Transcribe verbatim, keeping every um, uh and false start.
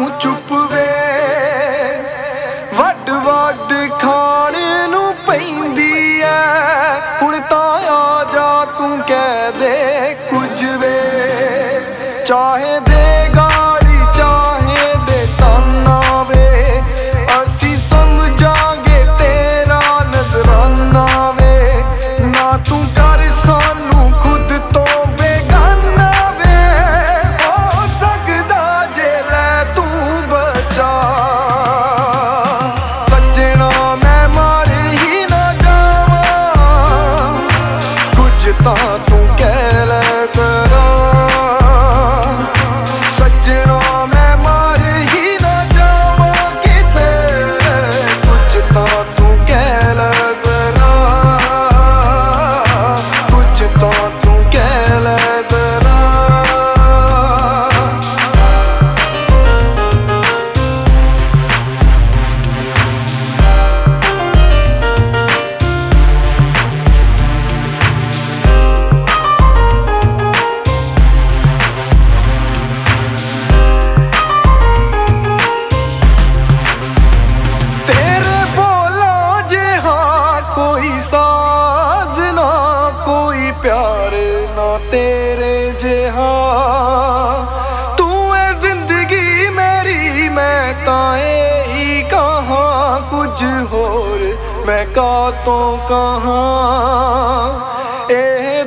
चुप वे वड वड खाण नूं पैंदी ऐ हुण तां आ जा तू कह दे कुछ वे चाहे दे गाली चाहे दे ताना वे असी समझांगे तेरा नजराना वे ना तू कर सानू खुद तो बेगाना वे हो सकदा जे लै तू बचा सजना मैं मर ही ना जावां कुछ तां तू कह लै जरा सजना मैं मर ही ना जावां किते कुछ तां तू कह लै जरा कुछ तां तू कह लै जरा तेरे बोला जे हाँ कोई साज ना कोई प्यार ना तेरे जे हाँ तू है जिंदगी मेरी मैं ताए ही कहाँ कुछ होर मैं का तो कहाँ ए